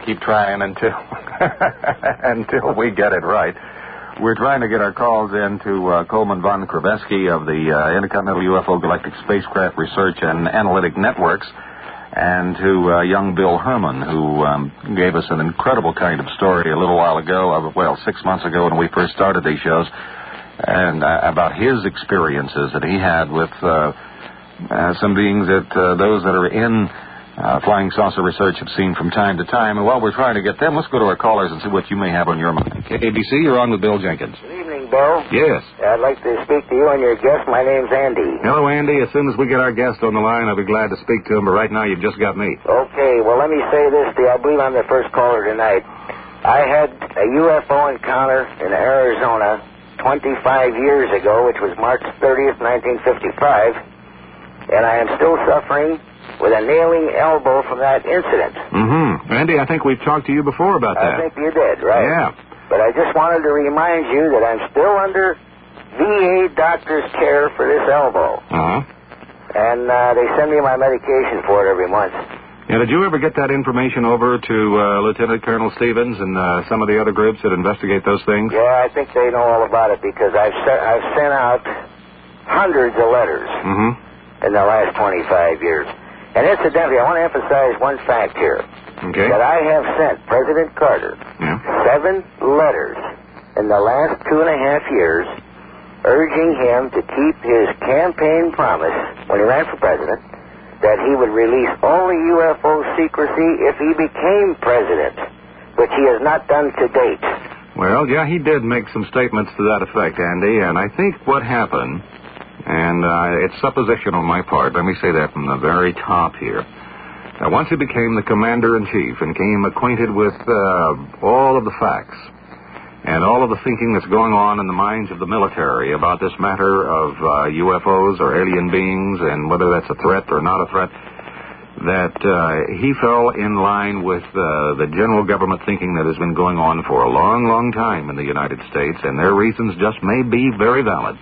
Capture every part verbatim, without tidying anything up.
keep trying until until we get it right. We're trying to get our calls in to uh, Coleman von Krivesky of the uh, Intercontinental U F O Galactic Spacecraft Research and Analytic Networks, and to uh, young Bill Herman, who um, gave us an incredible kind of story a little while ago, uh, well, six months ago when we first started these shows, and uh, about his experiences that he had with uh, uh, some beings that uh, those that are in Uh, flying saucer research have seen from time to time. And while we're trying to get them, let's go to our callers and see what you may have on your mind. K B C, you're on with Bill Jenkins. Good evening, Bill. Yes. I'd like to speak to you and your guest. My name's Andy. Hello, Andy. As soon as we get our guest on the line, I'll be glad to speak to him. But right now, you've just got me. Okay. Well, let me say this to you. I believe I'm the first caller tonight. I had a U F O encounter in Arizona twenty-five years ago, which was March thirtieth, nineteen fifty-five. And I am still suffering with a nailing elbow from that incident. Mm-hmm. Andy, I think we've talked to you before about that. I think you did, right? Yeah. But I just wanted to remind you that I'm still under V A doctor's care for this elbow. Uh-huh. And uh, they send me my medication for it every month. Yeah, did you ever get that information over to uh, Lieutenant Colonel Stevens and uh, some of the other groups that investigate those things? Yeah, I think they know all about it because I've, se- I've sent out hundreds of letters mm-hmm. in the last twenty-five years. And incidentally, I want to emphasize one fact here. Okay. That I have sent President Carter yeah. seven letters in the last two and a half years urging him to keep his campaign promise when he ran for president that he would release all the U F O secrecy if he became president, which he has not done to date. Well, yeah, he did make some statements to that effect, Andy, and I think what happened... And uh, it's supposition on my part. Let me say that from the very top here. Now, once he became the commander-in-chief and came acquainted with uh, all of the facts and all of the thinking that's going on in the minds of the military about this matter of uh, U F Os or alien beings and whether that's a threat or not a threat, that uh, he fell in line with uh, the general government thinking that has been going on for a long, long time in the United States, and their reasons just may be very valid.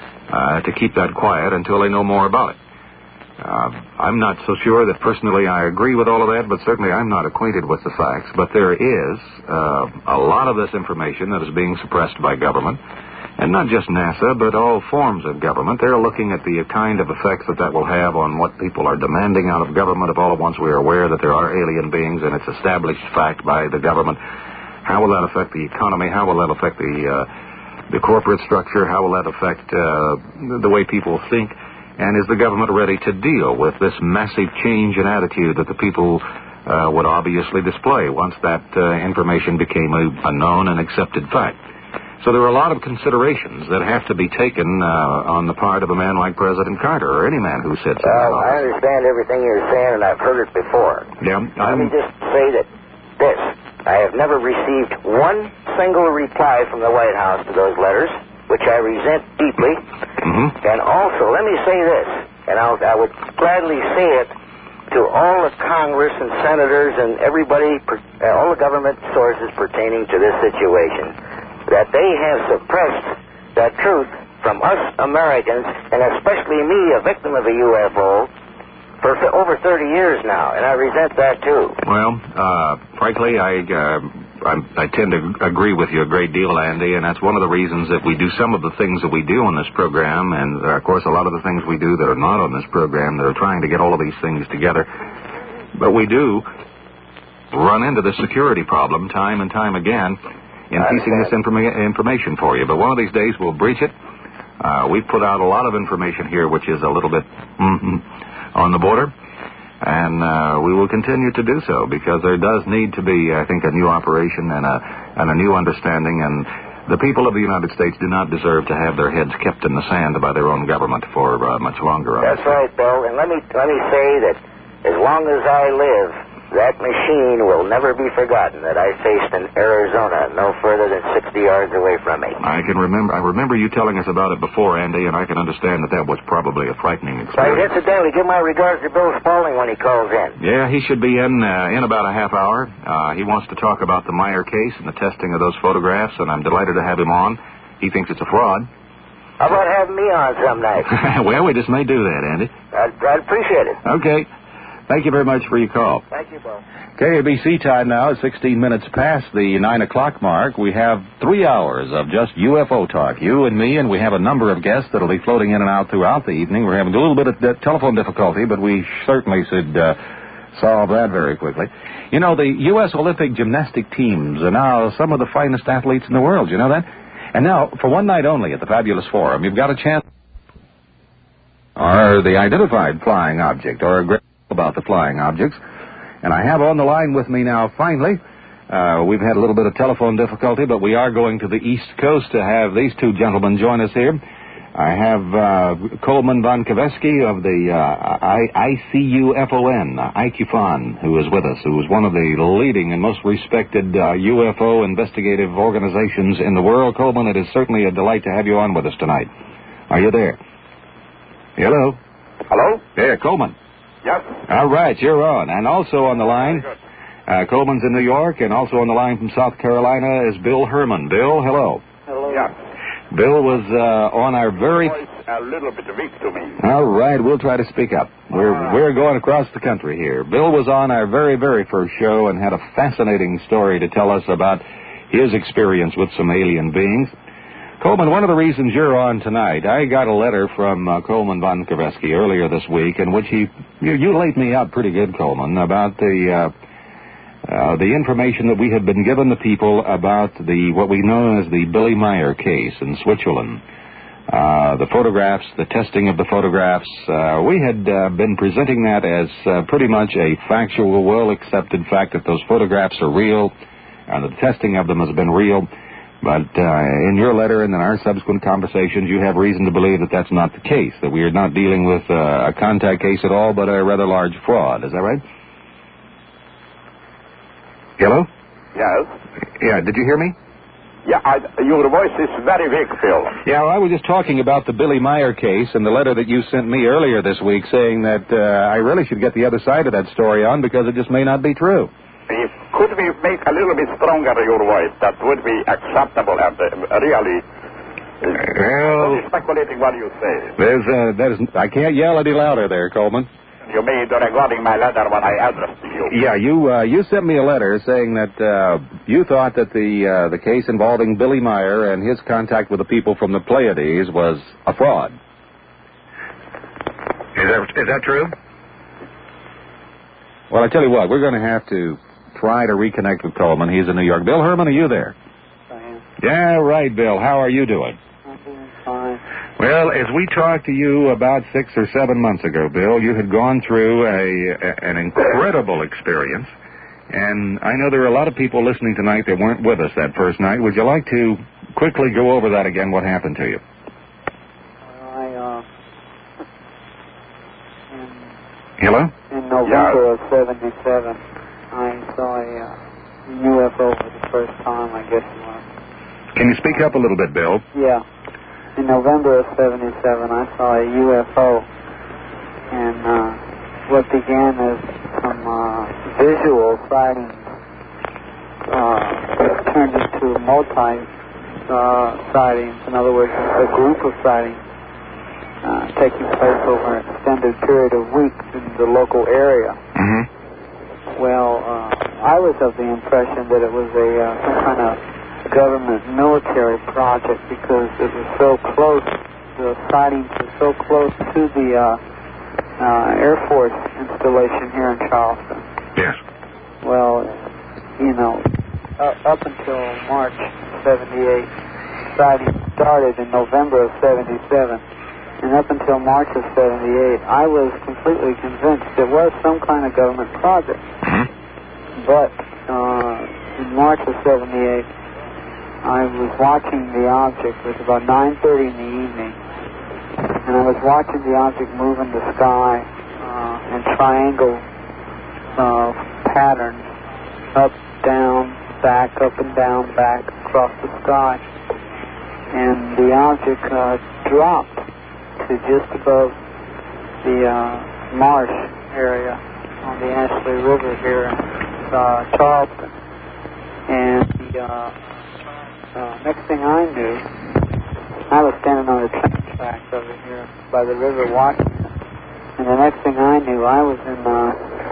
Uh, to keep that quiet until they know more about it. Uh, I'm not so sure that personally I agree with all of that, but certainly I'm not acquainted with the facts. But there is uh, a lot of this information that is being suppressed by government, and not just NASA, but all forms of government. They're looking at the kind of effects that that will have on what people are demanding out of government if all at once we are aware that there are alien beings and it's established fact by the government. How will that affect the economy? How will that affect the... Uh, the corporate structure, how will that affect uh, the way people think, and is the government ready to deal with this massive change in attitude that the people uh, would obviously display once that uh, information became a, a known and accepted fact. So there are a lot of considerations that have to be taken uh, on the part of a man like President Carter or any man who sits in that office. office. I understand everything you're saying, and I've heard it before. Yeah, Let me just say that this, I have never received one single reply from the White House to those letters, which I resent deeply. Mm-hmm. And also, let me say this, and I'll, I would gladly say it to all the Congress and senators and everybody, uh, all the government sources pertaining to this situation, that they have suppressed the truth from us Americans, and especially me, a victim of a U F O, for over thirty years now, and I resent that too. Well, uh, frankly, I, uh, I I tend to agree with you a great deal, Andy, and that's one of the reasons that we do some of the things that we do on this program, and uh, of course a lot of the things we do that are not on this program that are trying to get all of these things together. But we do run into the security problem time and time again in piecing this informa- information for you. But one of these days we'll breach it. Uh, we've put out a lot of information here which is a little bit... Mm-hmm, on the border, and uh, we will continue to do so because there does need to be, I think, a new operation and a and a new understanding, and the people of the United States do not deserve to have their heads kept in the sand by their own government for uh, much longer. That's right, Bill, and let me let me say that as long as I live, that machine will never be forgotten that I faced in Arizona, no further than sixty yards away from me. I can remember. I remember you telling us about it before, Andy, and I can understand that that was probably a frightening experience. Right, incidentally, give my regards to Bill Spaulding when he calls in. Yeah, he should be in uh, in about a half hour. Uh, he wants to talk about the Meyer case and the testing of those photographs, and I'm delighted to have him on. He thinks it's a fraud. How about having me on some night? Well, we just may do that, Andy. I'd, I'd appreciate it. Okay. Thank you very much for your call. Thank you, Bill. K A B C time now is sixteen minutes past the nine o'clock mark. We have three hours of just U F O talk, you and me, and we have a number of guests that will be floating in and out throughout the evening. We're having a little bit of uh, telephone difficulty, but we certainly should uh, solve that very quickly. You know, the U S Olympic gymnastic teams are now some of the finest athletes in the world. You know that? And now, for one night only at the Fabulous Forum, you've got a chance or the identified flying object, or a great about the flying objects. And I have on the line with me now, finally, uh, we've had a little bit of telephone difficulty, but we are going to the East Coast to have these two gentlemen join us here. I have uh, Coleman von Kavesky of the uh, I C U F O N, uh, I C U F O N, who is with us, who is one of the leading and most respected uh, U F O investigative organizations in the world. Coleman, it is certainly a delight to have you on with us tonight. Are you there? Hello? Hello? There, Coleman. Yes. All right, you're on. And also on the line, uh, Coleman's in New York, and also on the line from South Carolina is Bill Herman. Bill, hello. Hello. Yes. Bill was uh, on our very... Your voice a little bit weak to me. All right, we'll try to speak up. We're right. we're going across the country here. Bill was on our very, very first show and had a fascinating story to tell us about his experience with some alien beings. Coleman, one of the reasons you're on tonight, I got a letter from uh, Coleman von Kavesky earlier this week in which he, you, you laid me out pretty good, Coleman, about the uh, uh, the information that we had been given the people about the what we know as the Billy Meyer case in Switzerland. Uh, the photographs, the testing of the photographs, uh, we had uh, been presenting that as uh, pretty much a factual, well-accepted fact that those photographs are real and the testing of them has been real. But uh, in your letter and in our subsequent conversations, you have reason to believe that that's not the case, that we are not dealing with uh, a contact case at all, but a rather large fraud. Is that right? Hello? Yes. Yeah, did you hear me? Yeah, I, your voice is very weak, Phil. Yeah, well, I was just talking about the Billy Meyer case and the letter that you sent me earlier this week saying that uh, I really should get the other side of that story on because it just may not be true. If, could we make a little bit stronger your voice? That would be acceptable and uh, really... Uh, well, speculating what you say. There's, uh, there's, I can't yell any louder there, Coleman. You made regarding my letter when I addressed you. Yeah, you uh, you sent me a letter saying that uh, you thought that the uh, the case involving Billy Meyer and his contact with the people from the Pleiades was a fraud. Is that is that true? Well, I tell you what, we're going to have to try to reconnect with Coleman. He's in New York. Bill Herman, are you there? I am. Yeah, right, Bill. How are you doing? I'm doing fine. Well, as we talked to you about six or seven months ago, Bill, you had gone through a, a an incredible experience. And I know there are a lot of people listening tonight that weren't with us that first night. Would you like to quickly go over that again, what happened to you? Well, I, uh... In, Hello? in November of seventy-seven, I saw a uh, U F O for the first time, I guess it was. Can you speak up a little bit, Bill? Yeah. In November of seventy-seven, I saw a U F O, and uh, what began as some uh, visual sightings uh, turned into multi uh, sightings. In other words, a group of sightings uh, taking place over an extended period of weeks in the local area. Mm-hmm. Well, uh, I was of the impression that it was a uh, some kind of government military project because it was so close, the sightings were so close to the uh, uh, Air Force installation here in Charleston. Yes. Well, you know, uh, up until March seventy-eight, sightings started in November of seventy-seven, and up until March of seventy-eight, I was completely convinced it was some kind of government project. Mm-hmm. But uh, in March of seventy-eight, I was watching the object. It was about nine thirty in the evening, and I was watching the object move in the sky uh, in triangle uh, patterns, up, down, back, up and down, back, across the sky. And the object uh, dropped to just above the uh, marsh area on the Ashley River here in uh, Charleston. And the... Uh, Uh, next thing I knew, I was standing on the train tracks over here by the river watching it. And the next thing I knew, I was in uh,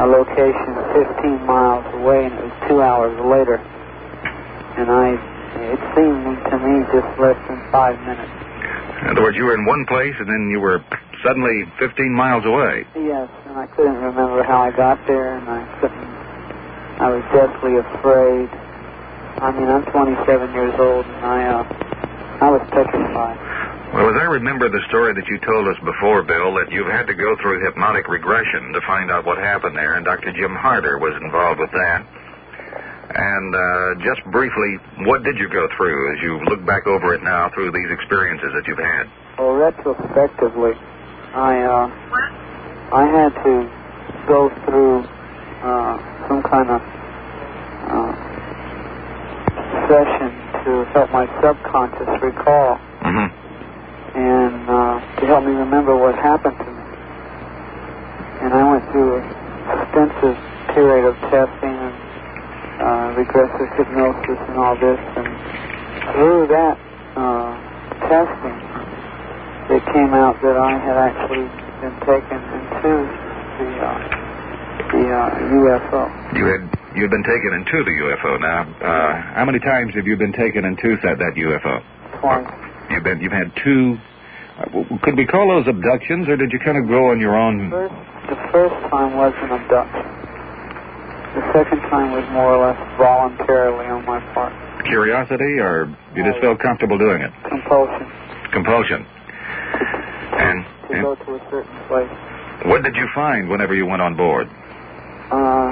a location fifteen miles away, and it was two hours later. And I, it seemed to me just less than five minutes. In other words, you were in one place, and then you were suddenly fifteen miles away. Yes, and I couldn't remember how I got there, and I couldn't, I was deathly afraid. I mean, I'm twenty-seven years old, and I, uh, I was petrified. Well, as I remember the story that you told us before, Bill, that you've had to go through hypnotic regression to find out what happened there, and Doctor Jim Harder was involved with that. And uh, just briefly, what did you go through as you look back over it now through these experiences that you've had? Well, retrospectively, I uh, I had to go through uh, some kind of uh, session to help my subconscious recall. Mm-hmm. And uh, to help me remember what happened to me. And I went through an extensive period of testing and uh, regressive hypnosis and all this. And through that uh, testing, it came out that I had actually been taken into the uh, the uh, U F O. You had you had been taken into the U F O. Now, uh, how many times have you been taken into that that U F O? Twice. You've been, you've had two, uh, could we call those abductions, or did you kind of go on your own? First, the first time was an abduction. The second time was more or less voluntarily on my part. Curiosity, or you just felt comfortable doing it? Compulsion. Compulsion. And, to and go to a certain place. What did you find whenever you went on board? Uh,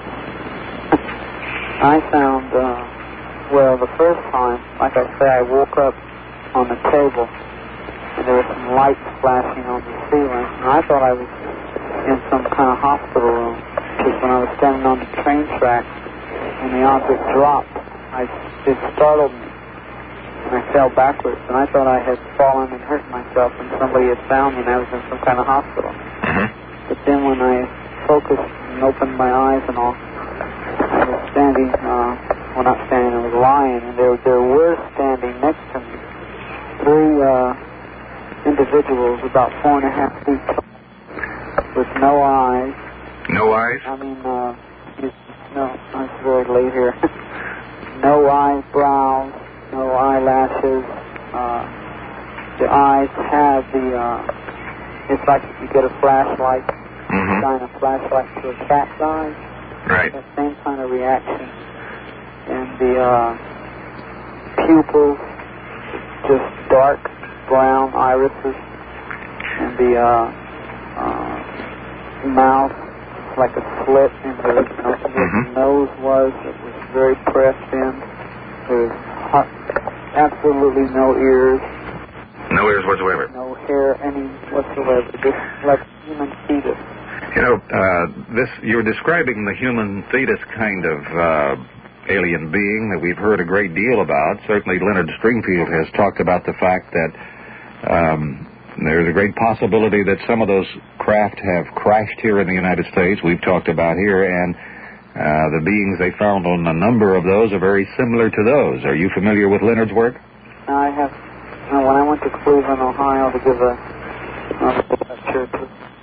I found, uh, well, the first time, like I say, I woke up on the table, and there was some lights flashing on the ceiling, and I thought I was in some kind of hospital room, because when I was standing on the train track, when the object dropped, I, it startled me, and I fell backwards, and I thought I had fallen and hurt myself, and somebody had found me, and I was in some kind of hospital. Mm-hmm. But then when I focused and opened my eyes and all, I was standing, uh, well, not standing, I was lying, and there, there were standing next to me three uh, individuals about four and a half feet tall with no eyes. No eyes? I mean, uh, you, no, it's very late here. No eyebrows, no eyelashes. Uh, the eyes have the, uh, it's like if you get a flashlight, mm-hmm. shine a flashlight to a cat's eyes. Right. That same kind of reaction. And the uh, pupils, just dark brown irises, and the uh, uh, mouth like a slit in the, you know, where mm-hmm. the nose was. It was very pressed in. There was hot, absolutely no ears. No ears whatsoever. No hair any whatsoever. Just like human fetus. You know, uh, this you're describing the human fetus kind of uh, alien being that we've heard a great deal about. Certainly Leonard Stringfield has talked about the fact that um, there's a great possibility that some of those craft have crashed here in the United States. We've talked about here, and uh, the beings they found on a number of those are very similar to those. Are you familiar with Leonard's work? I have. Uh, when I went to Cleveland, Ohio to give a, a lecture to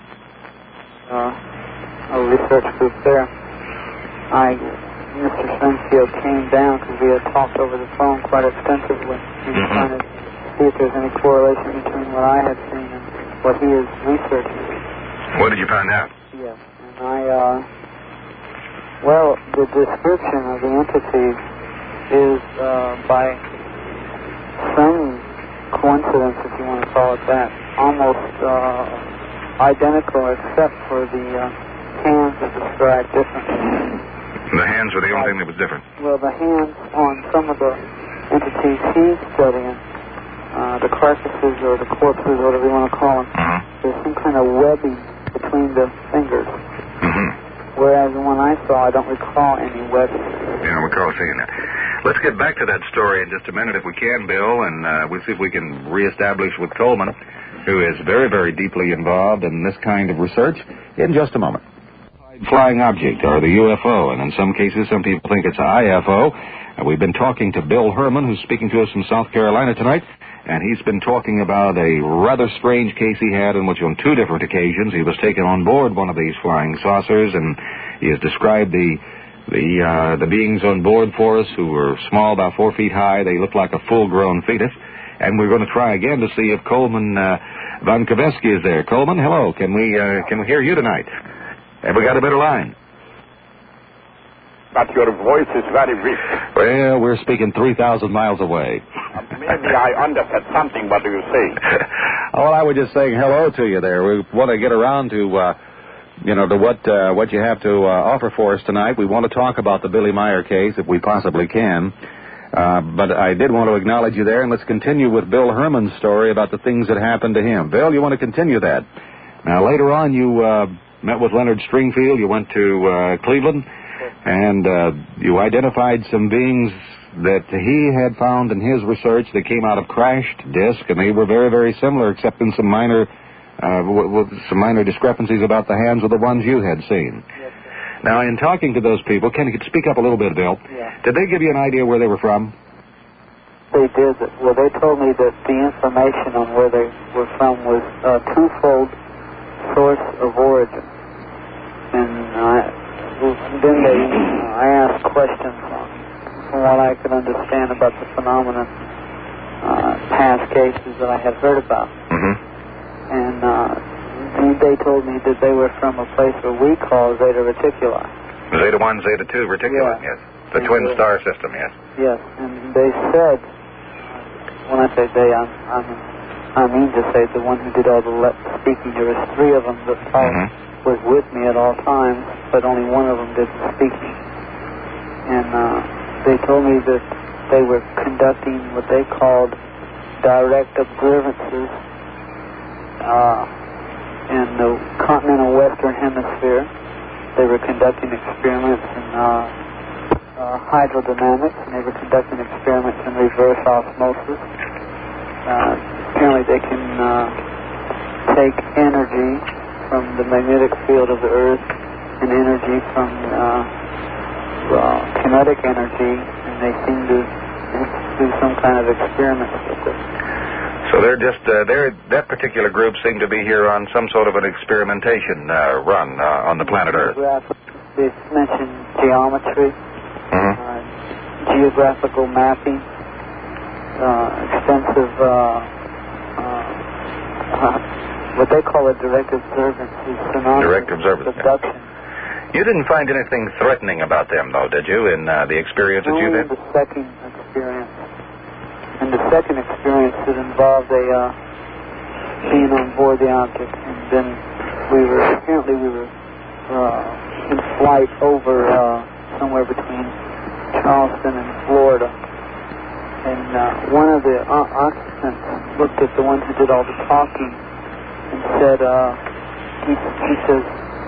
uh, a research group there, I, Mister Stringfield came down because we had talked over the phone quite extensively. He was mm-hmm. trying to see if there's any correlation between what I had seen and what he is researching. What did you find out? Yes, and I, uh, well, the description of the entity is uh, by some coincidence, if you want to call it that, almost uh, identical except for the uh, hands that described differently. The hands were the only thing that was different? Well, the hands on some of the entities he's studying, uh, the carcasses or the corpses, whatever you want to call them, uh-huh. there's some kind of webbing between the fingers. Mm-hmm. Whereas the one I saw, I don't recall any webbing. You don't recall seeing that. Let's get back to that story in just a minute if we can, Bill, and uh, we'll see if we can reestablish with Coleman, who is very, very deeply involved in this kind of research, in just a moment. Flying object, or the U F O, and in some cases some people think it's a I F O. Uh, we've been talking to Bill Herman, who's speaking to us from South Carolina tonight, and he's been talking about a rather strange case he had in which on two different occasions he was taken on board one of these flying saucers, and he has described the the uh, the beings on board for us who were small, about four feet high. They looked like a full-grown fetus. And we're going to try again to see if Coleman uh, Von Kaveski is there. Coleman, hello. Can we uh, can we hear you tonight? Have we got a better line? But your voice is very weak. Well, we're speaking three thousand miles away. Uh, maybe I understood something. What do you say? Well, I was just saying hello to you there. We want to get around to, uh, you know, to what uh, what you have to uh, offer for us tonight. We want to talk about the Billy Meyer case, if we possibly can. Uh, but I did want to acknowledge you there, and let's continue with Bill Herman's story about the things that happened to him. Bill, you want to continue that? Now, later on, you uh, met with Leonard Stringfield. You went to uh, Cleveland, and uh, you identified some beings that he had found in his research that came out of crashed disk, and they were very, very similar, except in some minor, uh, w- w- some minor discrepancies about the hands of the ones you had seen. Yes, Now, in talking to those people, can you speak up a little bit, Bill? Yeah. Did they give you an idea where they were from? They did. Well, they told me that the information on where they were from was a twofold source of origin. And I, then they, uh, I asked questions on, from what I could understand about the phenomenon, uh, past cases that I had heard about. Mm-hmm. And uh, they told me that they were from a place where we call Zeta Reticuli. Zeta one, Zeta two reticulum, Yeah. yes. The And twin uh, star system, yes. Yes, and they said, when I say they, I'm, I'm, I mean to say the one who did all the le- speaking. There was three of them that all Mhm. was with me at all times, but only one of them did the speaking. And uh, they told me that they were conducting what they called direct observances uh, in the continental western hemisphere. They were conducting experiments in uh, uh, hydrodynamics, and they were conducting experiments in reverse osmosis. Uh, apparently they can uh, take energy from the magnetic field of the Earth and energy from uh, uh, kinetic energy, and they seem to do some kind of experiments with it. So they're just, uh, they're, that particular group seemed to be here on some sort of an experimentation uh, run uh, on the planet Earth. They mentioned geometry, Mm-hmm. uh, geographical mapping, uh, extensive, uh, uh, what they call a direct observance, is synonymous Direct observance, with abduction. You didn't find anything threatening about them, though, did you, in uh, the experience that you Only did? in the second experience. In the second experience, it involved a uh, being on board the object, and then we were apparently we were uh, in flight over uh, somewhere between Charleston and Florida, and uh, one of the uh, occupants looked at the one who did all the talking and said, uh, he, he says,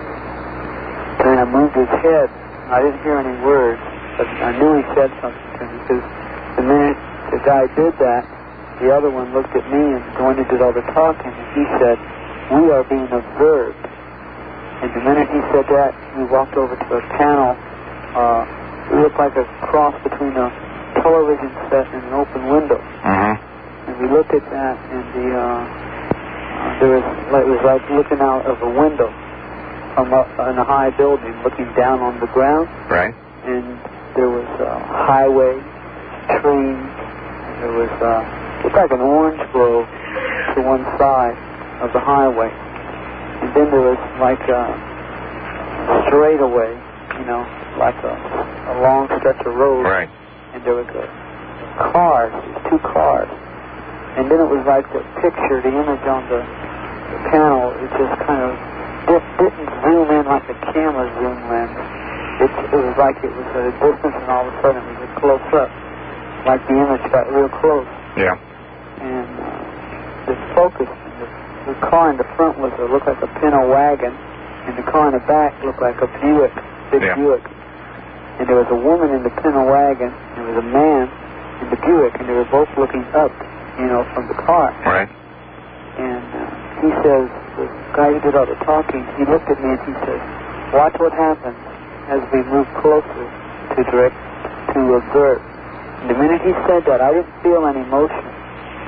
kind of moved his head. I didn't hear any words, but I knew he said something to me, because the minute the guy did that, the other one looked at me, and the one who did all the talking, and he said, "We are being observed." And the minute he said that, we walked over to a panel. Uh, it looked like a cross between a television set and an open window. Mm-hmm. And we looked at that, and the uh, uh, there was it was like looking out of a window from up in a high building, looking down on the ground. Right. And there was a highway, trees. There was uh, looked like an orange grove to one side of the highway, and then there was like a straightaway, you know, like a, a long stretch of road. Right. And there was a, a car, two cars, and then it was like the picture, the image on the, the panel. It just kind of it didn't zoom in like a camera zoom in. It, it was like it was at a distance, and all of a sudden it was close up. Like the image got real close. Yeah. And uh, the focus, the, the car in the front was uh, looked like a Pinto wagon, and the car in the back looked like a Buick, big Yeah. Buick. And there was a woman in the Pinto wagon, and there was a man in the Buick, and they were both looking up, you know, from the car. Right. And uh, he says, the guy who did all the talking, he looked at me and he says, "Watch what happens as we move closer to direct, to observe." And the minute he said that, I didn't feel any motion.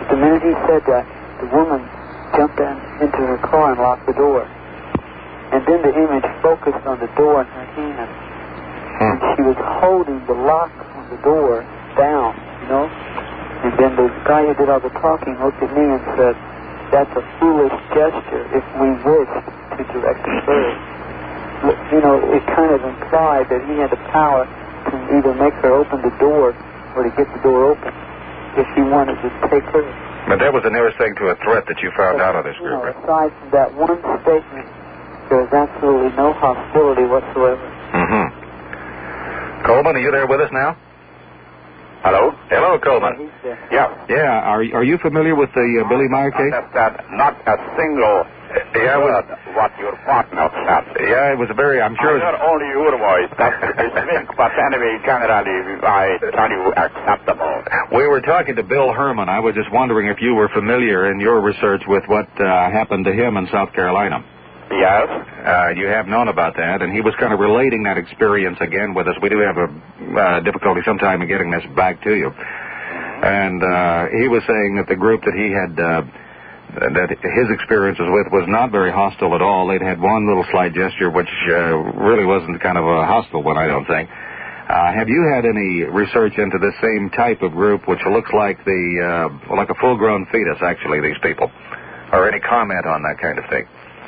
the minute he said that, the woman jumped in, into her car and locked the door. And then the image focused on the door in her hand. Hmm. And she was holding the lock on the door down, you know? And then the guy who did all the talking looked at me and said, that's a foolish gesture if we wished to direct the bird. You know, it kind of implied that he had the power to either make her open the door or to get the door open if he wanted to take her. But that was the nearest thing to a threat that you found but, out of this you group. know, aside from that one statement, there was absolutely no hostility whatsoever. Mm-hmm. Coleman, are you there with us now? Hello? Hello, Coleman. Yeah. Yeah, are, are you familiar with the uh, Billy Meyer case? Understand, not a single yeah, word what your partner said. Yeah, it was a very, I'm sure... I heard only your voice, that's is weak, but anyway, generally, I tell you, acceptable. We were talking to Bill Herman. I was just wondering if you were familiar in your research with what uh, happened to him in South Carolina. Yes. Uh, you have known about that, and he was kind of relating that experience again with us. We do have a uh, difficulty sometime in getting this back to you. And uh, he was saying that the group that he had, uh, that his experiences with was not very hostile at all. They'd had one little slight gesture, which uh, really wasn't kind of a hostile one, I don't think. Uh, have you had any research into this same type of group, which looks like the uh, like a full-grown fetus, actually, these people? Or any comment on that kind of thing?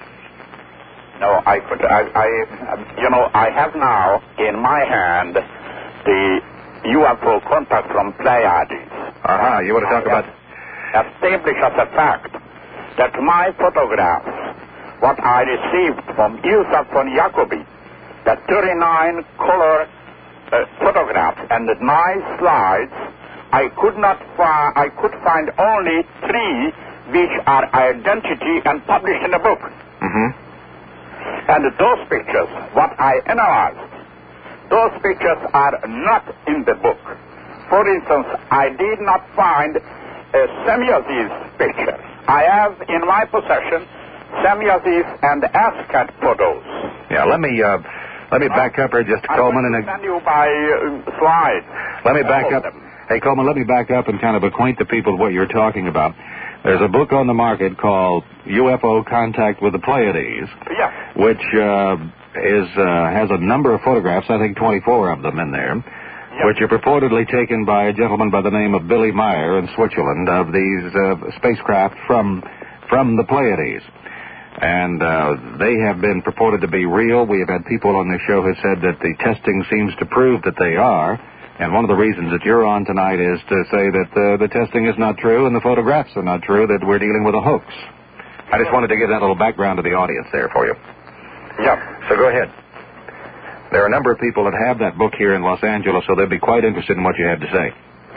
No, I could, I, I, you know, I have now in my hand the U F O contact from Pleiades. Uh-huh, you want to talk I about... Establish as a fact that my photographs, what I received from Yusuf von Jacobi, the thirty-nine color uh, photographs and my slides, I could not find, I could find only three which are identity and published in the book. Mm-hmm. And those pictures, what I analyzed, those pictures are not in the book. For instance, I did not find a Semyazi's picture. I have in my possession Semyazi's and Ascat photos. Yeah, let me uh, let me back up here just, Coleman. I'm going and to send you by uh, slide. Let me back up. Hey, Coleman, let me back up and kind of acquaint the people with what you're talking about. There's a book on the market called U F O Contact with the Pleiades, yeah. which uh, is uh, has a number of photographs, I think twenty-four of them in there, yeah. which are purportedly taken by a gentleman by the name of Billy Meyer in Switzerland of these uh, spacecraft from from the Pleiades. And uh, they have been purported to be real. We have had people on this show who said that the testing seems to prove that they are. And one of the reasons that you're on tonight is to say that uh, the testing is not true and the photographs are not true, that we're dealing with a hoax. I just wanted to give that little background to the audience there for you. Yeah. So go ahead. There are a number of people that have that book here in Los Angeles, so they'd be quite interested in what you have to say.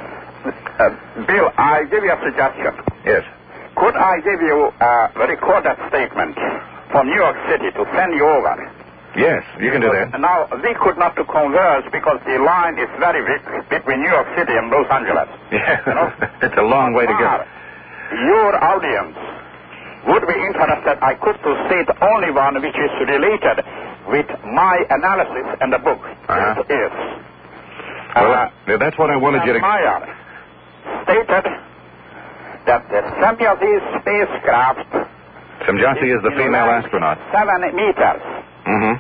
Uh, Bill, I give you a suggestion. Yes. Could I give you a recorded statement from New York City to send you over? Yes, you can do that. Now, we could not to converse because the line is very weak between New York City and Los Angeles. Yeah, you know? It's a long way to go. Your audience would be interested, I could to state only one which is related with my analysis in the book. Uh-huh. It is. Well, uh, that's what I wanted you to... Meyer stated that the Semyazi spacecraft... Semyazi is the female astronaut. Seven meters. Mm-hmm.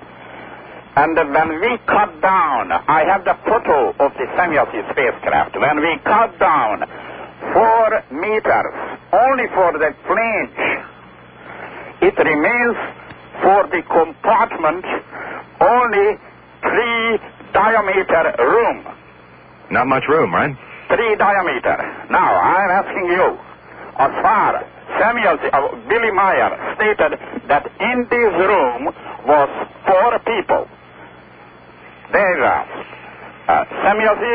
And when we cut down, I have the photo of the Semyazi spacecraft. When we cut down four meters only for the flange, it remains for the compartment only three diameter room. Not much room, right? Three diameter. Now, I'm asking you, as far Samuel, uh, Billy Meyer stated that in this room was four people. There are uh, Samuel Z,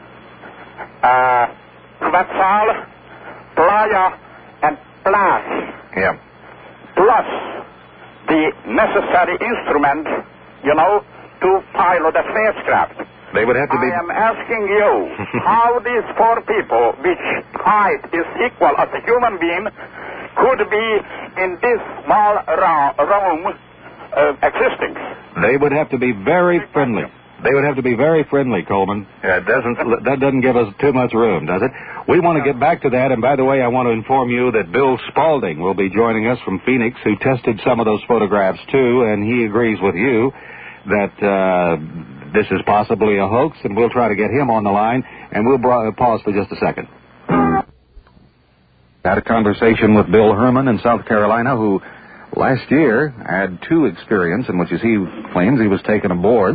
uh, Quetzal, Playa, and Plash. Yeah. Plus the necessary instrument, you know, to pilot the spacecraft. They would have to be... I am asking you how these four people, which height is equal as a human being, could be in this small room uh, existing. They would have to be very friendly. They would have to be very friendly, Coleman. Yeah, it doesn't. That doesn't give us too much room, does it? We want to get back to that, and by the way, I want to inform you that Bill Spaulding will be joining us from Phoenix, who tested some of those photographs, too, and he agrees with you that uh, this is possibly a hoax, and we'll try to get him on the line, and we'll bra- pause for just a second. Had a conversation with Bill Herman in South Carolina, who last year had two experiences in which, as he claims, he was taken aboard.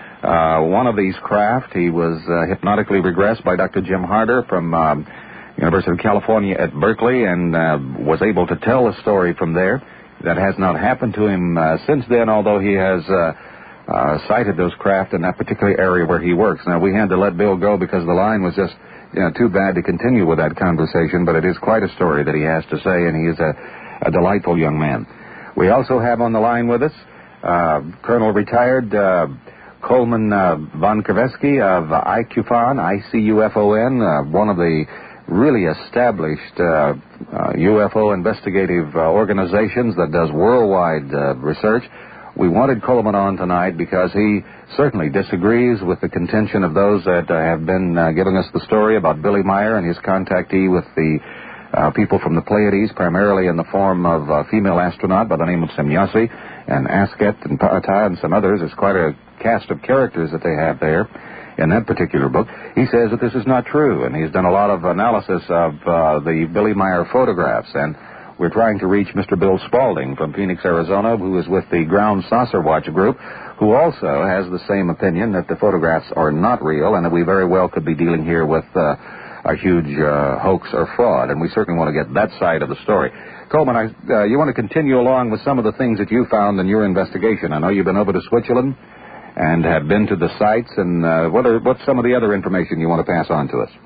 Uh, one of these craft, he was uh, hypnotically regressed by Doctor Jim Harder from um, University of California at Berkeley, and uh, was able to tell a story from there. That has not happened to him uh, since then, although he has uh, uh, sighted those craft in that particular area where he works. Now, we had to let Bill go because the line was just you know, too bad to continue with that conversation, but it is quite a story that he has to say, and he is a, a delightful young man. We also have on the line with us uh, Colonel retired uh, Coleman uh, von Kravetsky of uh, I Q F O N, I C U F O N, uh, one of the really established uh, uh, U F O investigative uh, organizations that does worldwide uh, research. We wanted Coleman on tonight because he certainly disagrees with the contention of those that uh, have been uh, giving us the story about Billy Meyer and his contactee with the uh, people from the Pleiades, primarily in the form of a female astronaut by the name of Semyonsi, and Asket and Pa'ata and some others. It's quite a cast of characters that they have there in that particular book. He says that this is not true, and he's done a lot of analysis of uh, the Billy Meyer photographs, and we're trying to reach Mister Bill Spaulding from Phoenix, Arizona, who is with the Ground Saucer Watch group, who also has the same opinion that the photographs are not real and that we very well could be dealing here with uh, a huge uh, hoax or fraud, and we certainly want to get that side of the story. Coleman, I, uh, you want to continue along with some of the things that you found in your investigation. I know you've been over to Switzerland and have been to the sites, and uh, what are, what's some of the other information you want to pass on to us?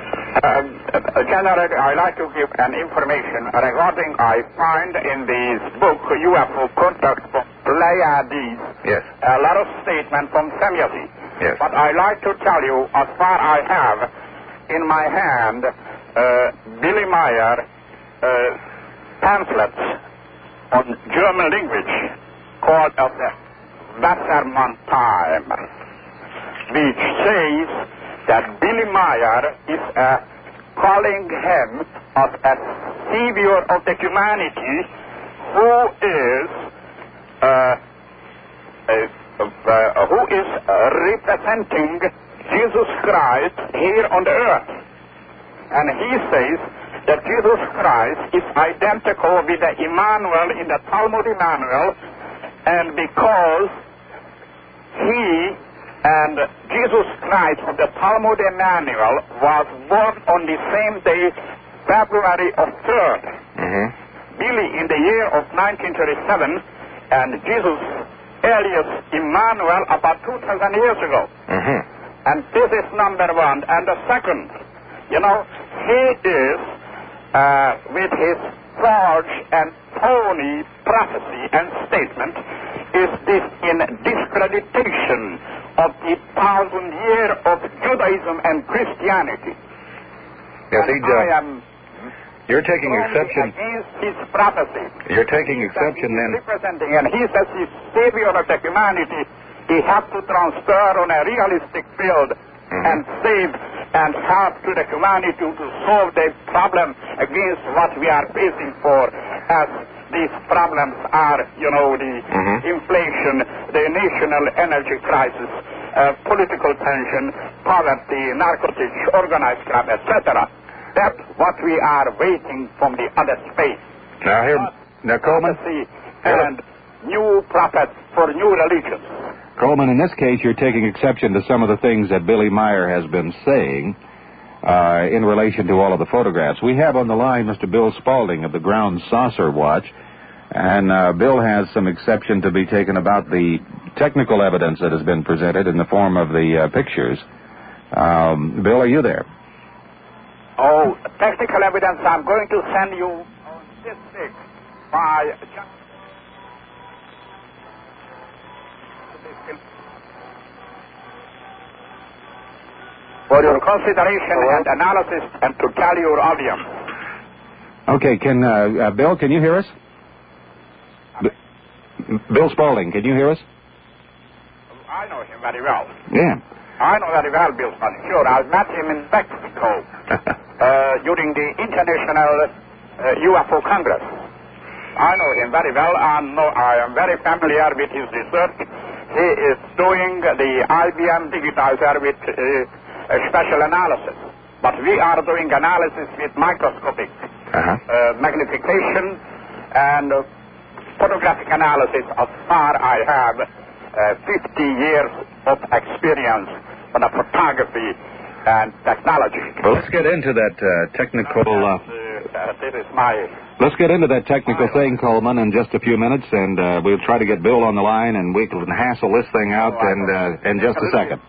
Uh, General, I'd like to give an information regarding I find in this book U F O contact from Pleiades. Yes. A lot of statement from Semyonsi. Yes. But I'd like to tell you, as far I have in my hand uh, Billy Meyer uh, pamphlets on German language called uh, Wassermann-Time, which says that Billy Meyer is uh, calling him as a savior of the humanity who is uh, uh, uh, who is uh, representing Jesus Christ here on the earth. And he says that Jesus Christ is identical with the Emmanuel in the Talmud Emmanuel, and because he and Jesus Christ of the Talmud Emmanuel was born on the same day, February of third. Mm-hmm. Billy in the year of nineteen thirty-seven, and Jesus alias Emmanuel about two thousand years ago. Mm-hmm. And this is number one. And the second, you know, he is uh, with his forged and phony prophecy and statement is this in discreditation of the thousand year of Judaism and Christianity. Yes, and he does. I am You're taking exception. against his prophecy. You're taking exception He is then. representing, and he says he's savior of the humanity. He has to transfer on a realistic field Mm-hmm. and save and help to the humanity to solve the problem against what we are facing for, as these problems are, you know, the Mm-hmm. inflation, the national energy crisis, uh, political tension, poverty, narcotics, organized crime, et cetera. That's what we are waiting from the other space. Now here, now Coleman, Prophecy and new prophets for new religions. Coleman, in this case, you're taking exception to some of the things that Billy Meyer has been saying uh, in relation to all of the photographs. We have on the line Mister Bill Spaulding of the Ground Saucer Watch, and uh, Bill has some exception to be taken about the technical evidence that has been presented in the form of the uh, pictures. Um, Bill, are you there? Oh, technical evidence I'm going to send you on this stick by... for your consideration and analysis and to tell your audience. Okay, can uh, uh, Bill, can you hear us? B- Bill Spaulding, can you hear us? I know him very well. Yeah. I know very well Bill Spalding. Sure, I met him in Mexico uh, during the International uh, U F O Congress. I know him very well, and know, I am very familiar with his research. He is doing the I B M digitizer with uh, a special analysis. But we are doing analysis with microscopic uh-huh. uh, magnification and uh, photographic analysis. As far I have uh, fifty years of experience on the photography and technology. Well, let's get into that uh, technical... Uh, uh, this is my... Let's get into that technical thing, Coleman, in just a few minutes, and uh, we'll try to get Bill on the line, and we can hassle this thing out in, uh, in just a second.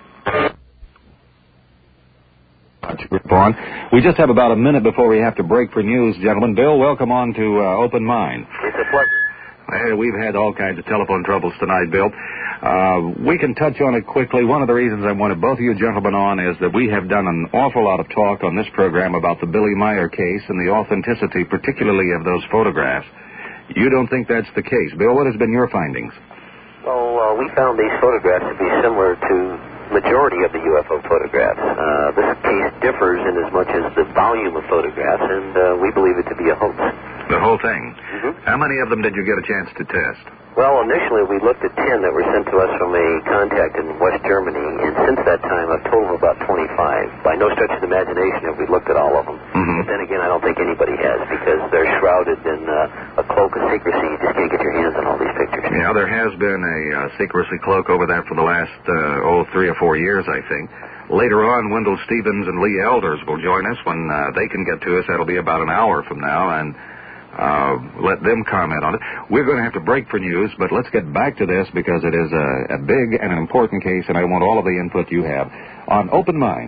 We just have about a minute before we have to break for news, gentlemen. Bill, welcome on to uh, Open Mind. It's a pleasure. Well, we've had all kinds of telephone troubles tonight, Bill. Uh, we can touch on it quickly. One of the reasons I wanted both of you gentlemen on is that we have done an awful lot of talk on this program about the Billy Meier case and the authenticity, particularly of those photographs. You don't think that's the case. Bill, what has been your findings? Well, uh, we found these photographs to be similar to majority of the U F O photographs. Uh, this case differs in as much as the volume of photographs, and uh, we believe it to be a hoax. The whole thing? Mm-hmm. How many of them did you get a chance to test? Well, initially we looked at ten that were sent to us from a contact in West Germany, and since that time a total of about twenty-five. By no stretch of the imagination have we looked at all of them. Mm-hmm. But then again, I don't think anybody has, because they're shrouded in uh, a cloak of secrecy. You just can't get your hands on all these pictures. Yeah, there has been a uh, secrecy cloak over that for the last, uh, oh, three or four years, I think. Later on, Wendell Stevens and Lee Elders will join us when uh, they can get to us. That'll be about an hour from now, and uh, let them comment on it. We're going to have to break for news, but let's get back to this because it is a, a big and an important case, and I want all of the input you have on Open Mind.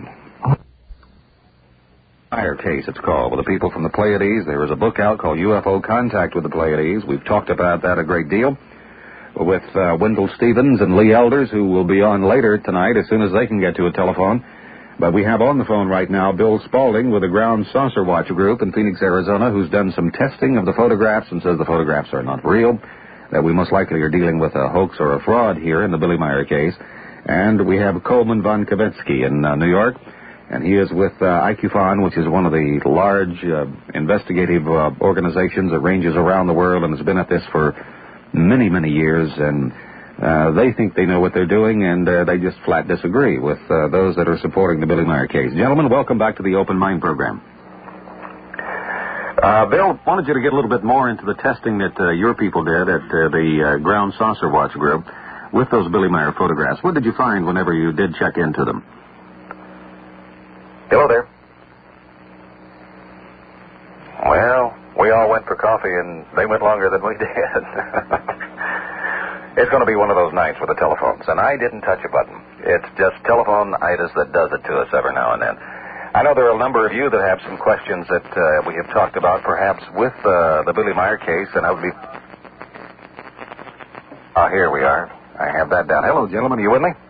Meier case, it's called, with the people from the Pleiades. There is a book out called U F O Contact with the Pleiades. We've talked about that a great deal with uh, Wendell Stevens and Lee Elders, who will be on later tonight as soon as they can get to a telephone. But we have on the phone right now Bill Spalding with the Ground Saucer Watch Group in Phoenix, Arizona, who's done some testing of the photographs and says the photographs are not real, that we most likely are dealing with a hoax or a fraud here in the Billy Meier case. And we have Coleman von Kavitsky in uh, New York, and he is with uh, I Q F O N, which is one of the large uh, investigative uh, organizations that ranges around the world and has been at this for many, many years, and uh, they think they know what they're doing, and uh, they just flat disagree with uh, those that are supporting the Billy Meier case. Gentlemen, welcome back to the Open Mind program. Uh, Bill, wanted you to get a little bit more into the testing that uh, your people did at uh, the uh, Ground Saucer Watch Group with those Billy Meier photographs. What did you find whenever you did check into them? Hello there. Well, we all went for coffee, and they went longer than we did. It's going to be one of those nights with the telephones, and I didn't touch a button. It's just telephone-itis that does it to us every now and then. I know there are a number of you that have some questions that uh, we have talked about, perhaps with uh, the Billy Meier case, and I would be... Ah, here we are. I have that down. Hello, gentlemen. Are you with me?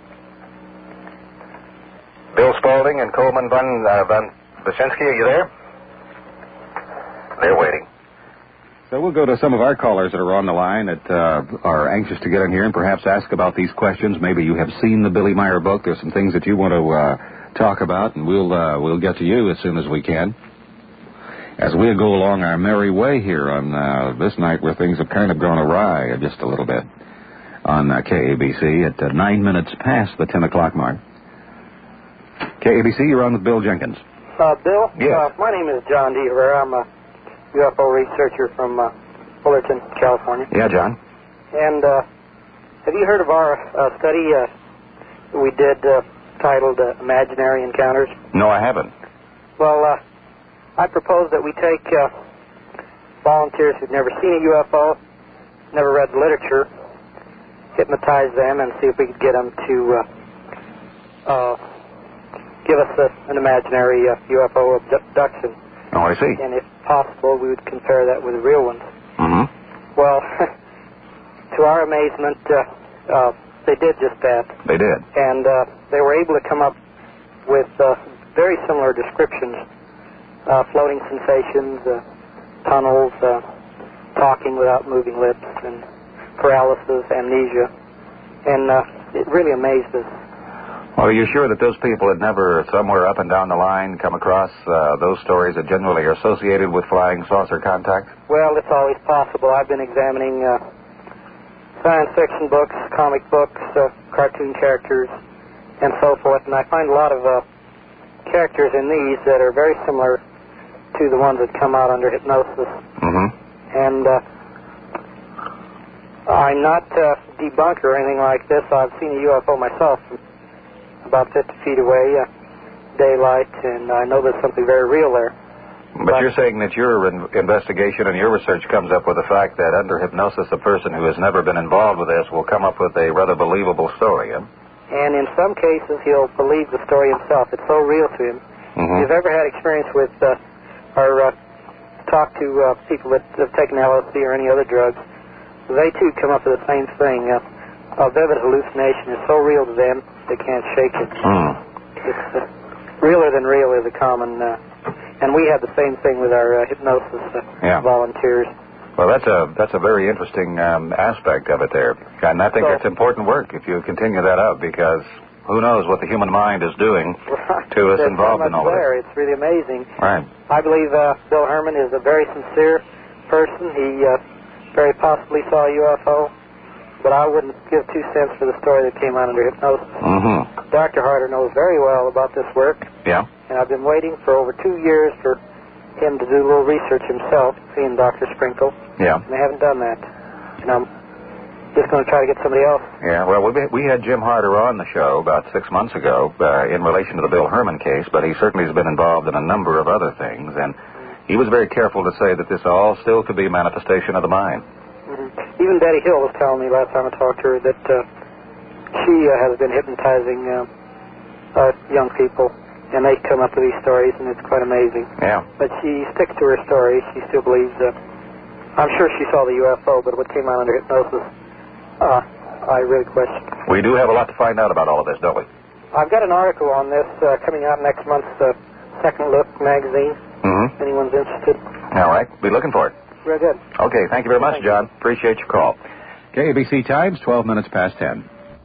Bill Spalding and Coleman von, uh, von Wyszynski, are you there? They're waiting. So we'll go to some of our callers that are on the line that uh, are anxious to get in here and perhaps ask about these questions. Maybe you have seen the Billy Meier book. There's some things that you want to uh, talk about, and we'll uh, we'll get to you as soon as we can. As we go along our merry way here on uh, this night where things have kind of gone awry just a little bit on uh, K A B C at uh, nine minutes past the ten o'clock mark. K A B C, you're on with Bill Jenkins. Uh, Bill? Yes. Uh, my name is John D. Herrera. I'm a U F O researcher from uh, Fullerton, California. Yeah, John. And uh, have you heard of our uh, study uh, we did uh, titled uh, Imaginary Encounters? No, I haven't. Well, uh, I propose that we take uh, volunteers who've never seen a U F O, never read the literature, hypnotize them, and see if we could get them to uh, uh, give us a, an imaginary uh, U F O abduction. Oh, I see. And if possible, we would compare that with the real ones. Mm-hmm. Well, to our amazement, uh, uh, they did just that. They did. And uh, they were able to come up with uh, very similar descriptions. Uh, floating sensations, uh, tunnels, uh, talking without moving lips, and paralysis, amnesia. And uh, it really amazed us. Well, are you sure that those people had never, somewhere up and down the line, come across uh, those stories that generally are associated with flying saucer contact? Well, it's always possible. I've been examining uh, science fiction books, comic books, uh, cartoon characters, and so forth, and I find a lot of uh, characters in these that are very similar to the ones that come out under hypnosis. Mm-hmm. And uh, I'm not uh, debunker or anything like this. I've seen a U F O myself from about fifty feet away, uh, daylight, and I know there's something very real there. But, but you're saying that your in- investigation and your research comes up with the fact that under hypnosis, a person who has never been involved with this will come up with a rather believable story, huh? And in some cases, he'll believe the story himself. It's so real to him. Mm-hmm. If you've ever had experience with uh, or uh, talked to uh, people that have taken L S D or any other drugs, they too come up with the same thing. Uh, a vivid hallucination is so real to them, they can't shake it. Mm. It's uh, realer than real is a common, uh, and we have the same thing with our uh, hypnosis uh, yeah. volunteers. Well, that's a that's a very interesting um, aspect of it there, and I think so, that's important work if you continue that up, because who knows what the human mind is doing right. to us There's involved so much in all there. of it. It's really amazing. Right. I believe uh, Bill Herman is a very sincere person. He uh, very possibly saw a U F O, but I wouldn't give two cents for the story that came out under hypnosis. Mm-hmm. Doctor Harder knows very well about this work. Yeah. And I've been waiting for over two years for him to do a little research himself, seeing Doctor Sprinkle. Yeah. And they haven't done that. And I'm just going to try to get somebody else. Yeah, well, we, we had Jim Harder on the show about six months ago uh, in relation to the Bill Herman case, but he certainly has been involved in a number of other things, and he was very careful to say that this all still could be a manifestation of the mind. Mm-hmm. Even Betty Hill was telling me last time I talked to her that uh, she uh, has been hypnotizing uh, uh, young people, and they come up with these stories, and it's quite amazing. Yeah. But she sticks to her story. She still believes, uh, I'm sure she saw the U F O, but what came out under hypnosis, uh, I really question. We do have a lot to find out about all of this, don't we? I've got an article on this uh, coming out next month's uh, Second Look magazine. Mm-hmm. Anyone's interested. All right. Be looking for it. Very good. Okay. Thank you very much, Thank John. You. Appreciate your call. K A B C Times, twelve minutes past ten.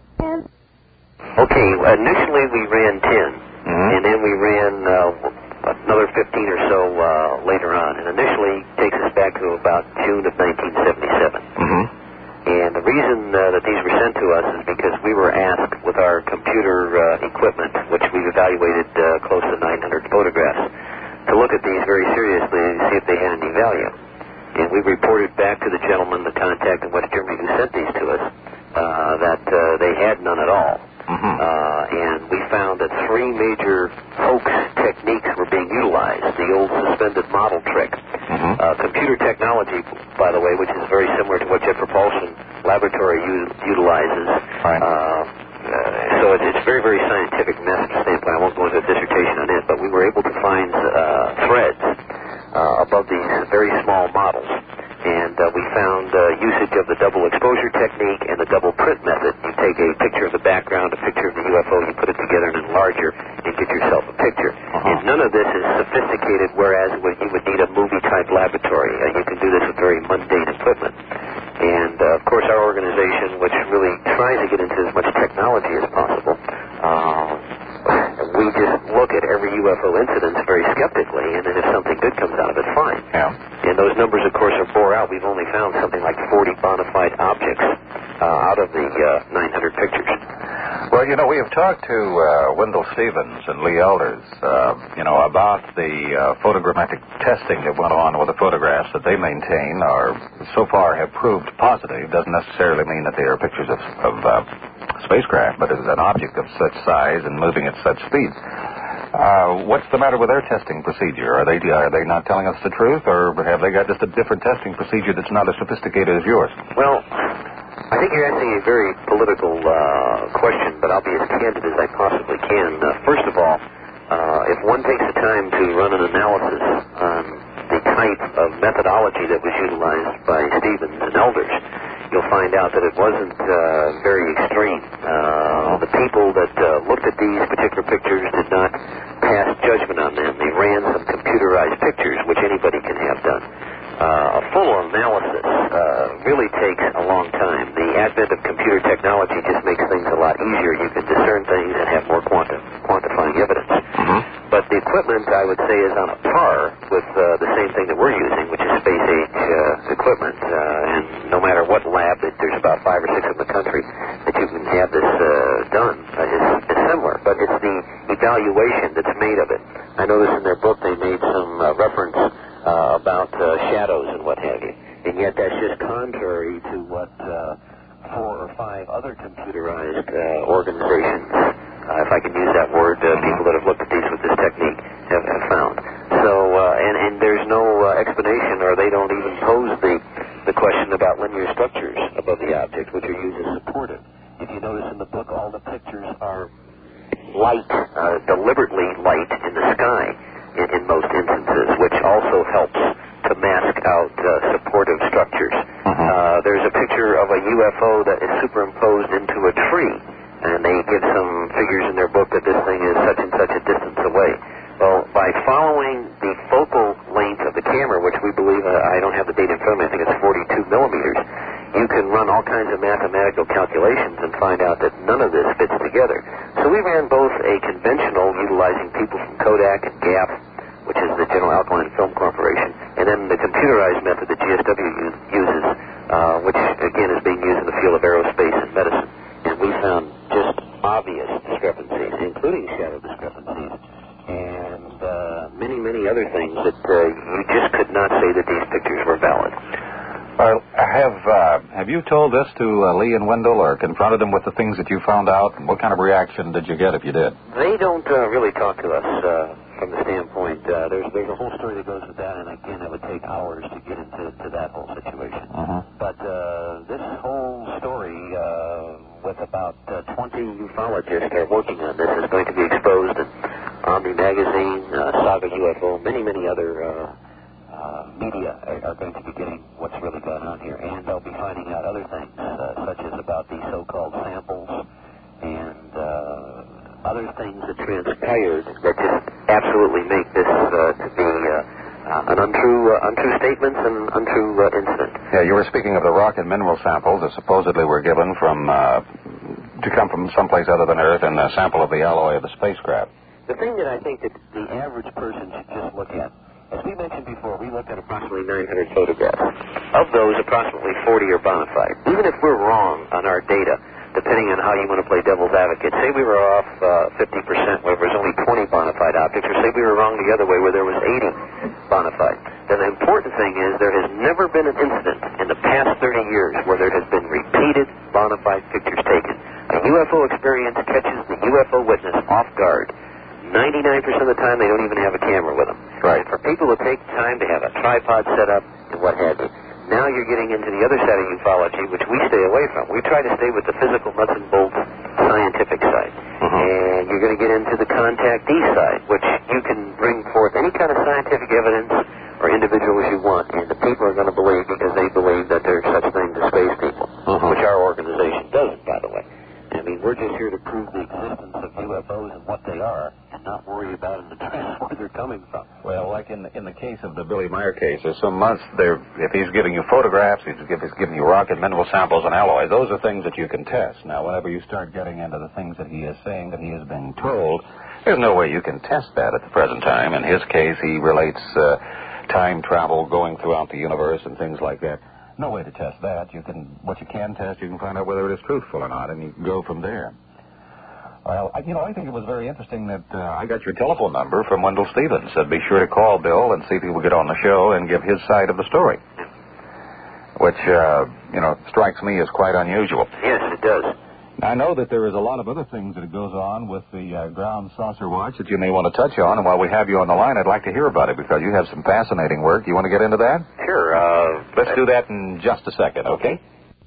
Okay. Initially, we ran ten, mm-hmm. and then we ran uh, another fifteen or so uh, later on. And initially, takes us back to about June of nineteen seventy-seven. Mm-hmm. And the reason uh, that these were sent to us is because we were asked with our computer uh, equipment, which we've evaluated uh, close to nine hundred photographs, to look at these very seriously and see if they had any value. And we reported back to the gentleman, the contact in West Germany who sent these to us, uh, that uh, they had none at all. Mm-hmm. Uh, and we found that three major hoax techniques were being utilized. The old suspended model trick. Mm-hmm. Uh, computer technology, by the way, which is very similar to what Jet Propulsion Laboratory u- utilizes. Right. Uh, uh, so it, it's very, very scientific from that standpoint. I won't go into a dissertation on it, but we were able to find uh, threads uh, above these very small models. And uh, we found uh, usage of the double exposure technique and the double print method. You take a picture of the background, a picture of the U F O, you put it together in an enlarger, and get yourself a picture. Uh-huh. And none of this is sophisticated, whereas you would need a movie-type laboratory. Uh, you can do this with very mundane equipment. And, uh, of course, our organization, which really tries to get into as much technology as possible, uh, we just look at every U F O incident very skeptically, and then if something good comes out of it, fine. Yeah. And those numbers, of course, are bore out. We've only found something like forty bona fide objects uh, out of the uh, nine hundred pictures. Well, you know, we have talked to uh, Wendell Stevens and Lee Elders, uh, you know, about the uh, photogrammetric testing that went on with the photographs that they maintain are, so far, have proved positive. Doesn't necessarily mean that they are pictures of, of uh, spacecraft, but it's an object of such size and moving at such speed. Uh, what's the matter with their testing procedure? Are they are they not telling us the truth, or have they got just a different testing procedure that's not as sophisticated as yours? Well, I think you're asking a very political uh, question, but I'll be as candid as I possibly can. Uh, first of all, uh, if one takes the time to run an analysis on the type of methodology that was utilized by Stevens and Elders, you'll find out that it wasn't uh, very extreme. Uh, the people that uh, looked at these particular pictures did not pass judgment on them. They ran some computerized pictures, which anybody can have done. Uh, a full analysis uh, really takes a long time. The the advent of computer technology just makes things a lot easier. You can discern things and have more quanti- quantifying evidence. Mm-hmm. But the equipment, I would say, is on a par with uh, the same thing that we're using, which is space-age uh, equipment. Uh, and no matter what lab, that there's about five or six in the country that you can have this uh, done, uh, is, is similar. But it's the evaluation that's made of it. I noticed in their book they made some uh, reference uh, about uh, shadows and what have you. And yet that's just contrary to what uh, four or five other computerized uh, organizations, uh, if I can use that word, uh, people that have looked at these with this technique have, have found. So, uh, and, and there's no uh, explanation, or they don't even pose the, the question about linear structures above the object, which are used as supportive. If you notice in the book, all the pictures are light, uh, deliberately light in the sky in, in most instances, which also helps to mask out uh, supportive structures. Mm-hmm. Uh, there's a picture of a U F O that is superimposed into a tree, and they give some figures in their book that this thing is such and such a distance away. Well, by following the focal length of the camera, which we believe, uh, I don't have the data in front of me, I think it's forty-two millimeters, you can run all kinds of mathematical calculations and find out that none of this fits together. So we ran both a conventional, utilizing people from Kodak and Gap, which is the General Alkaline Film Corporation, and then the computerized method that G S W use, uses, uh, which again is being used in the field of aerospace and medicine. And we found just obvious discrepancies, including shadow discrepancies, and uh, many, many other things that uh, you just could not say that these pictures were valid. Well, have uh, have you told this to uh, Lee and Wendell, or confronted them with the things that you found out? And what kind of reaction did you get if you did? They don't uh, really talk to us uh, from the standpoint. Uh, there's there's a whole story that goes with that, and again, it would take hours to get into to that whole situation. Uh-huh. But uh, this whole story, uh, with about uh, twenty ufologists are working on this, is going to be exposed in Omni Magazine, uh, Saga U F O, many, many other uh, uh, media are, are going to be getting what's really going on here. And they'll be finding out other things, uh, such as about these so-called samples and uh, other things that transpired that just absolutely make this uh, to be uh, uh, an untrue, uh, untrue statements and untrue uh, incident. Yeah, you were speaking of the rock and mineral samples that supposedly were given from uh, to come from someplace other than Earth, and a sample of the alloy of the spacecraft. The thing that I think that the average person should just look at, as we mentioned before, we looked at approximately nine hundred photographs. Of those, approximately forty are bona fide. Even if we're wrong on our data, depending on how you want to play devil's advocate, say we were off uh, fifty percent where there was only twenty bona fide objects, or say we were wrong the other way where there was eighty bona fide. Then the important thing is there has never been an incident in the past thirty years where there has been repeated bona fide pictures taken. A U F O experience catches the U F O witness off guard. ninety-nine percent of the time, they don't even have a camera with them. Right. And for people to take time to have a tripod set up and what have you, now you're getting into the other side of ufology, which we stay away from. We try to stay with the physical nuts and bolts scientific side. Uh-huh. And you're going to get into the contactee side, which you can bring forth any kind of scientific evidence or individuals you want, and the people are going to believe because they believe that there's such things as space people, Uh-huh. which our organization doesn't, by the way. I mean, we're just here to prove the existence of U F Os and what they are, and not worry about in the terms where they're coming from. Well, like in the, in the case of the Billy Meyer case, there's some months there, if he's giving you photographs, he's, give, he's giving you rock and mineral samples and alloy, those are things that you can test. Now, whenever you start getting into the things that he is saying that he is being told, there's no way you can test that at the present time. In his case, he relates uh, time travel going throughout the universe and things like that. No way to test that. You can, what you can test, you can find out whether it is truthful or not, and you can go from there. Well, I, you know, I think it was very interesting that uh, I got your telephone number from Wendell Stevens. Said be sure to call Bill and see if he will get on the show and give his side of the story, which, uh, you know, strikes me as quite unusual. Yes, it does. I know that there is a lot of other things that goes on with the uh, ground saucer watch that you may want to touch on, and while we have you on the line, I'd like to hear about it because you have some fascinating work. You want to get into that? Sure. Uh, Let's do that in just a second, okay?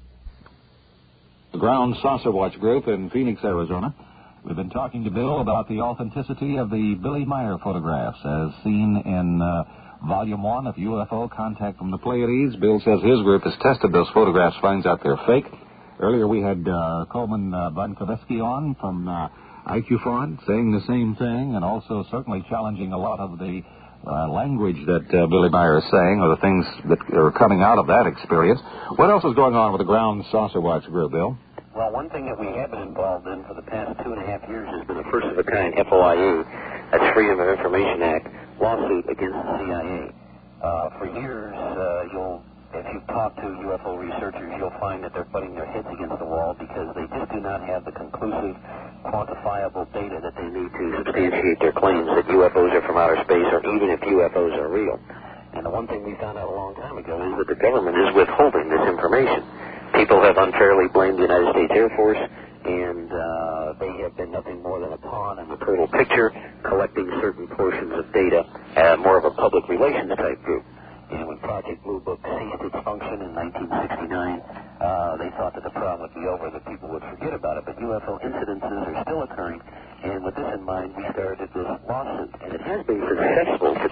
The Ground Saucer Watch Group in Phoenix, Arizona. We've been talking to Bill about the authenticity of the Billy Meyer photographs as seen in uh, Volume one of U F O Contact from the Pleiades. Bill says his group has tested those photographs, finds out they're fake. Earlier we had uh, Coleman uh, Bunkovetsky on from uh, I Q F O N saying the same thing, and also certainly challenging a lot of the uh, language that uh, Billy Meyer is saying, or the things that are coming out of that experience. What else is going on with the Ground Saucer Watch group, Bill? Well, one thing that we have been involved in for the past two and a half years has been a first-of-a-kind F O I A, that's Freedom of Information Act, lawsuit against the C I A. Uh, for years, uh, you'll, if you talk to U F O researchers, you'll find that they're butting their heads against the wall because they just do not have the conclusive, quantifiable data that they need to substantiate their claims that U F Os are from outer space or even if U F Os are real. And the one thing we found out a long time ago is that the government is withholding this information. People have unfairly blamed the United States Air Force, and uh, they have been nothing more than a pawn in the total picture, collecting certain portions of data, uh, more of a public relations type group. And when Project Blue Book ceased its function in nineteen sixty-nine, uh, they thought that the problem would be over, that people would forget about it. But U F O incidences are still occurring, and with this in mind, we started this lawsuit. And it has been successful to